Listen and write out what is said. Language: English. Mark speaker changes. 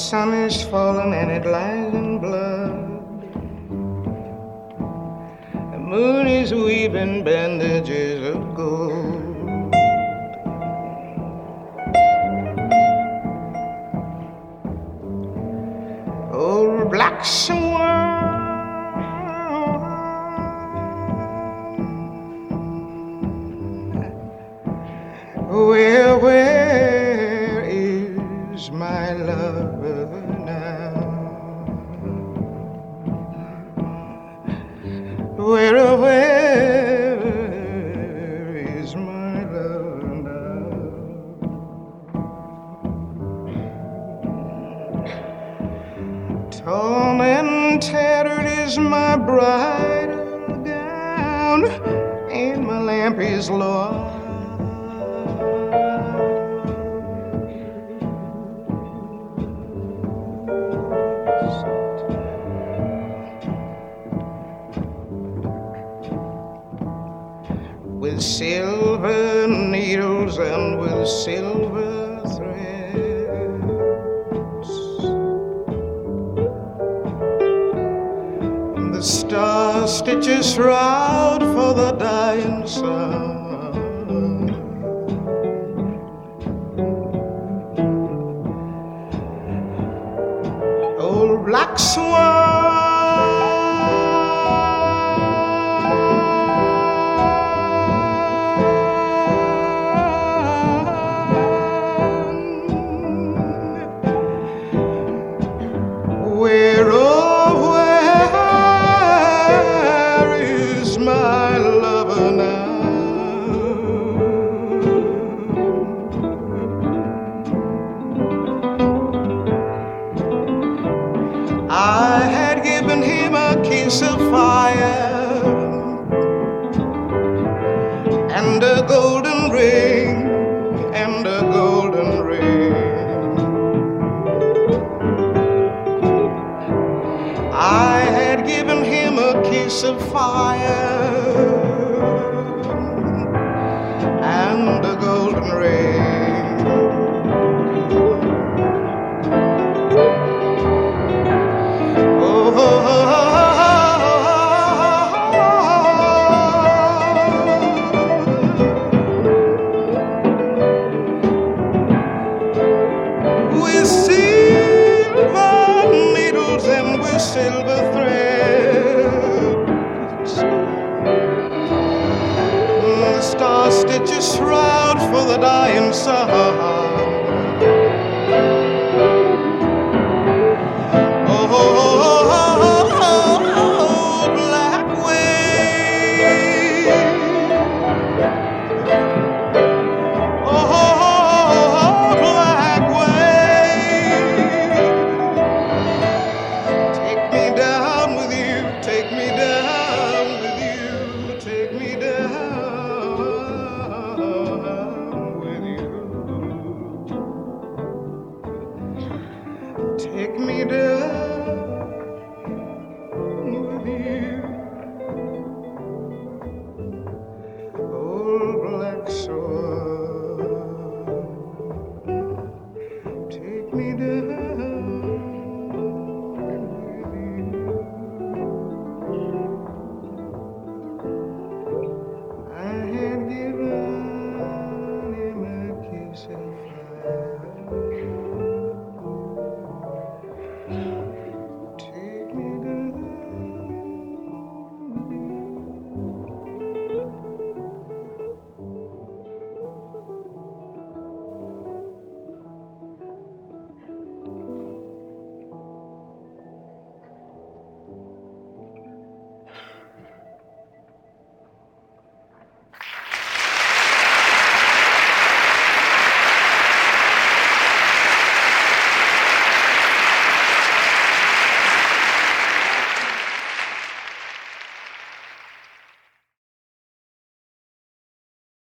Speaker 1: sun is falling and it lies in blood. The moon is weaving bandages of gold. Old black swan, where is my lover now? Where is my lover now? Torn and tattered is my bridal gown, and my lamp is lost. With silver needles and with silver threads, the star stitches shroud for the dying sun. Old black swan, where is my lover now? I had given him a kiss of fire and a golden ring, and a golden ring. I had given him a kiss of fire and a golden ring. With silver needles and with silver threads, the star stitches shroud for the dying sun.